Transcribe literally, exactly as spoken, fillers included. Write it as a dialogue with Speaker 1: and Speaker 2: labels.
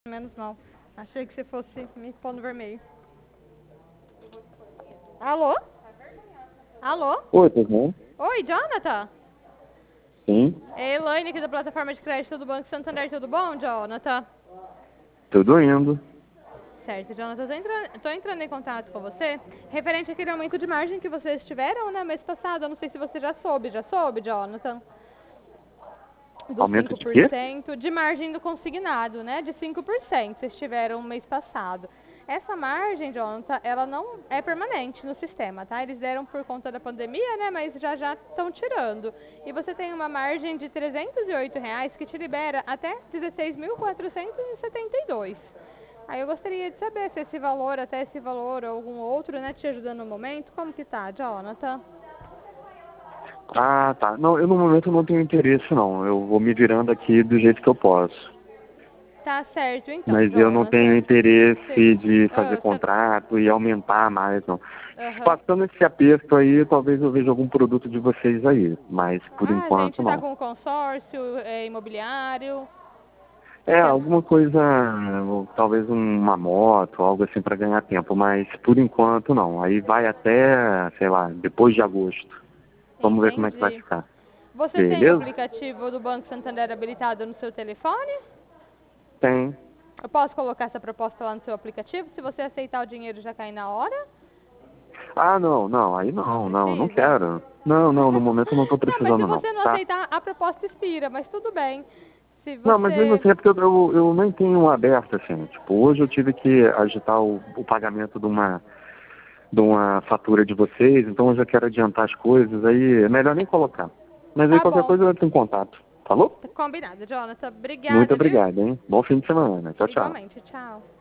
Speaker 1: Menos mal. Achei que você fosse me pôr no vermelho. Alô? Alô?
Speaker 2: Oi, tudo bom?
Speaker 1: Oi, Jonathan?
Speaker 2: Sim,
Speaker 1: É Elaine aqui da plataforma de crédito do Banco Santander. Tudo bom, Jonathan?
Speaker 2: tudo indo.
Speaker 1: Certo, Jonathan. Eu tô entrando, tô entrando em contato com você referente àquele aumento de margem que vocês tiveram, né, mês passado. Eu não sei se você já soube. Já soube, Jonathan? Dos
Speaker 2: Aumento
Speaker 1: cinco
Speaker 2: de
Speaker 1: por
Speaker 2: quê?
Speaker 1: cento de margem do consignado, né? De cinco por cento vocês tiveram no mês passado. Essa margem, Jonathan, ela não é permanente no sistema, tá? Eles deram por conta da pandemia, né? Mas já já estão tirando. E você tem uma margem de trezentos e oito reais que te libera até dezesseis mil quatrocentos e setenta e dois. Aí eu gostaria de saber se esse valor, até esse valor ou algum outro, né, te ajudando no momento, como que tá, Jonathan?
Speaker 2: Ah, tá. Não, eu no momento não tenho interesse, não. Eu vou me virando aqui do jeito que eu posso.
Speaker 1: Tá certo, então,
Speaker 2: Mas eu não tenho
Speaker 1: Jonathan. Cê,
Speaker 2: interesse de fazer
Speaker 1: ah, cê,
Speaker 2: contrato e aumentar mais, não.
Speaker 1: aham.
Speaker 2: Passando esse aperto aí, talvez eu veja algum produto de vocês aí. Mas por
Speaker 1: Ah, a gente
Speaker 2: enquanto,
Speaker 1: tá
Speaker 2: não.
Speaker 1: com consórcio é, imobiliário.
Speaker 2: É,
Speaker 1: Cê,
Speaker 2: alguma coisa, talvez uma moto, algo assim para ganhar tempo. Mas por enquanto, não. Aí vai até, sei lá, depois de agosto. Vamos ver como é que vai
Speaker 1: entendi.
Speaker 2: ficar.
Speaker 1: Você tem o
Speaker 2: Beleza?
Speaker 1: aplicativo do Banco Santander habilitado no seu telefone?
Speaker 2: Tem.
Speaker 1: Eu posso colocar essa proposta lá no seu aplicativo? Se você aceitar, o dinheiro já cai na hora?
Speaker 2: Ah, não, não, aí
Speaker 1: Não
Speaker 2: não, não, não
Speaker 1: precisa?
Speaker 2: quero. Não, não, no momento eu não tô
Speaker 1: Não, mas se
Speaker 2: precisando não,
Speaker 1: você não
Speaker 2: tá?
Speaker 1: aceitar, a proposta expira, mas tudo bem. Se
Speaker 2: Não, mas mesmo
Speaker 1: você...
Speaker 2: assim é porque eu, eu, eu nem tenho aberto assim. Tipo, hoje eu tive que agitar o, o pagamento de uma, de uma fatura de vocês, então eu já quero adiantar as coisas, aí é melhor nem colocar. Mas aí
Speaker 1: Tá
Speaker 2: qualquer
Speaker 1: bom.
Speaker 2: coisa eu entro em contato. Falou?
Speaker 1: Combinado, Jonathan.
Speaker 2: Muito
Speaker 1: Obrigada, viu?
Speaker 2: obrigado, hein? Bom fim de semana. Tchau, tchau.
Speaker 1: Igualmente, tchau.